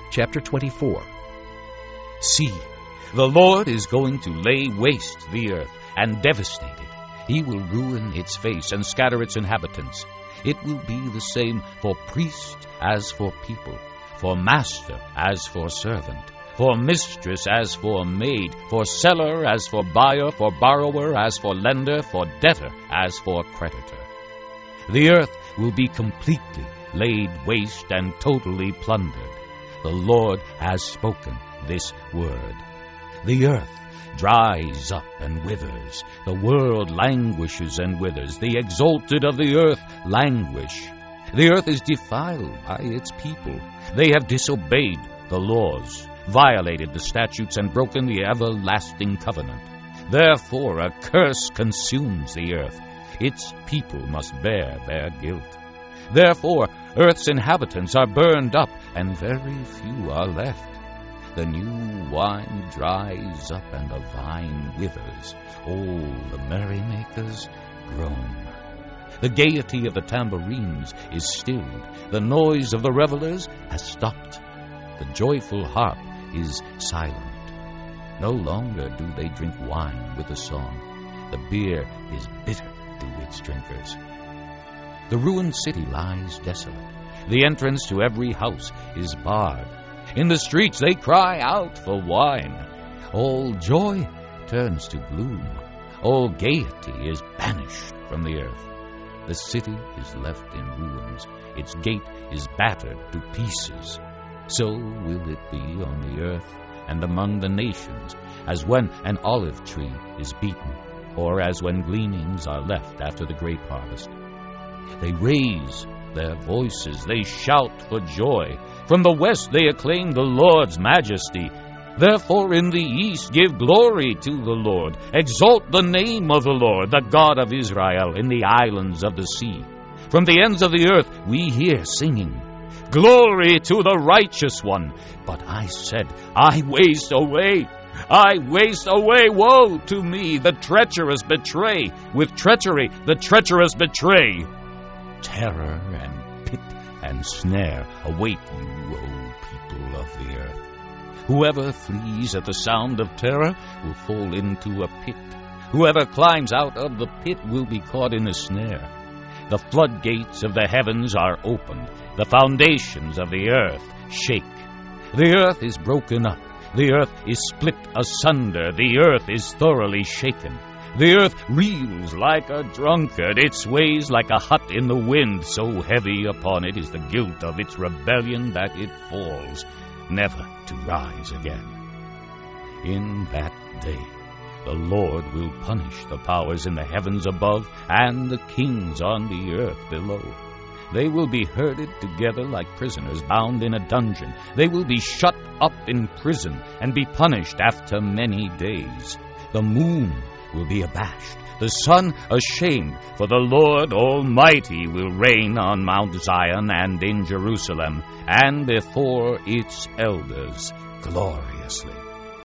chapter 24. See, the Lord is going to lay waste the earth and devastate it. He will ruin its face and scatter its inhabitants. It will be the same for priest as for people, for master as for servant, for mistress as for maid, for seller as for buyer, for borrower as for lender, for debtor as for creditor. The earth will be completely laid waste and totally plundered. The Lord has spoken this word. The earth dries up and withers. The world languishes and withers. The exalted of the earth languish. The earth is defiled by its people. They have disobeyed the laws, violated the statutes, and broken the everlasting covenant. Therefore a curse consumes the earth. Its people must bear their guilt. Therefore earth's inhabitants are burned up, and very few are left. The new wine dries up, and the vine withers. All the merrymakers groan. The gaiety of the tambourines is stilled. The noise of the revelers has stopped. The joyful harp is silent. No longer do they drink wine with a song. The beer is bitter to its drinkers. The ruined city lies desolate. The entrance to every house is barred. In the streets they cry out for wine. All joy turns to gloom. All gaiety is banished from the earth. The city is left in ruins. Its gate is battered to pieces. So will it be on the earth and among the nations, as when an olive tree is beaten, or as when gleanings are left after the grape harvest. They raise their voices, they shout for joy. From the west they acclaim the Lord's majesty. Therefore in the east give glory to the Lord. Exalt the name of the Lord, the God of Israel, in the islands of the sea. From the ends of the earth we hear singing, glory to the righteous one. But I said, I waste away. I waste away. Woe to me, the treacherous betray. With treachery the treacherous betray. Terror and pit and snare await you, O people of the earth. Whoever flees at the sound of terror will fall into a pit. Whoever climbs out of the pit will be caught in a snare. The floodgates of the heavens are opened. The foundations of the earth shake. The earth is broken up. The earth is split asunder. The earth is thoroughly shaken. The earth reels like a drunkard. It sways like a hut in the wind. So heavy upon it is the guilt of its rebellion that it falls, never to rise again. In that day the Lord will punish the powers in the heavens above and the kings on the earth below. They will be herded together like prisoners bound in a dungeon. They will be shut up in prison and be punished after many days. The moon will be abashed, the sun ashamed, for the Lord Almighty will reign on Mount Zion and in Jerusalem, and before its elders gloriously.